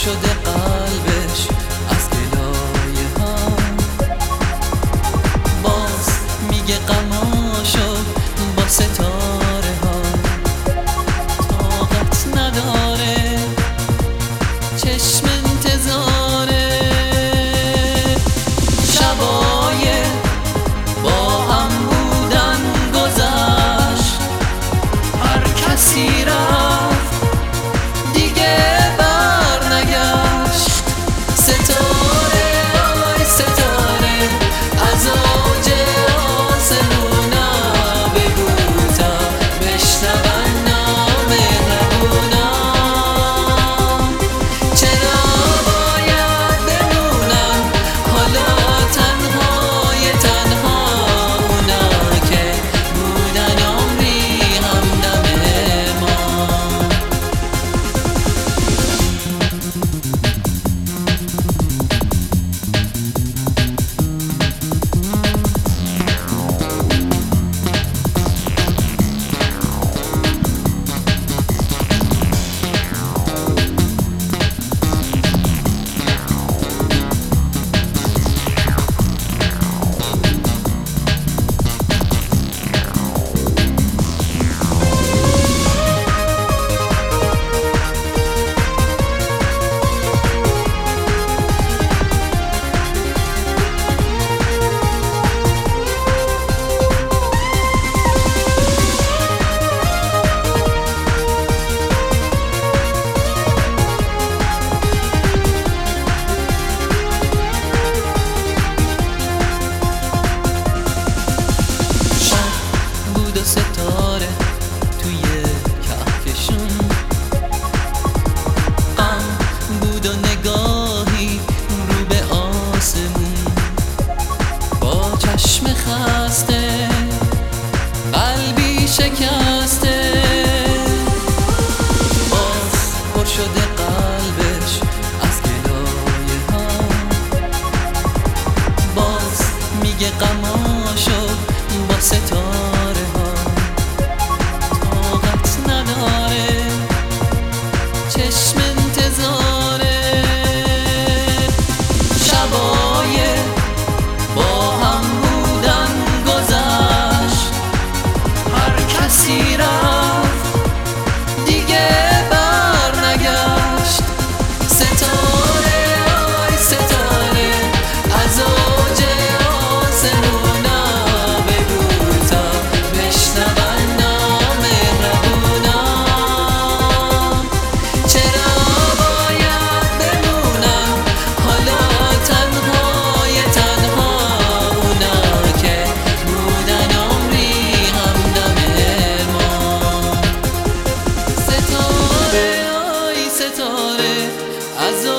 شده قلبش از گلایه ها، باز میگه غماشو با ستاره ها، طاقت نداره چشم انتظاره. شبای با هم بودن گذشت، هر کسی رفت دیگه برنگشت. ستاره آی ستاره از اوج آسمونا، بگو تا بشنون نامهربونا. چرا باید بمونن حالا تنهای تنها اونا که بودن عمری همدم ما. ستاره توی کهکشون، غم بود و نگاهی رو به آسمون، با چشم خسته قلبی شکسته، باز پر شده قلبش از گلایه ها، باز میگه غماشو با ستاره ها، طاقت نداره چشم انتظاره. شبای با هم بودن گذشت، هر کسی رفت دیگه برنگشت. ستاره آی ستاره از اوج آسمونا، بگو تا بشنون نامهربونا. چرا باید بمونن حالا تنهای تنها اونا که بودن عمری همدم ما. ستاره آی ستاره از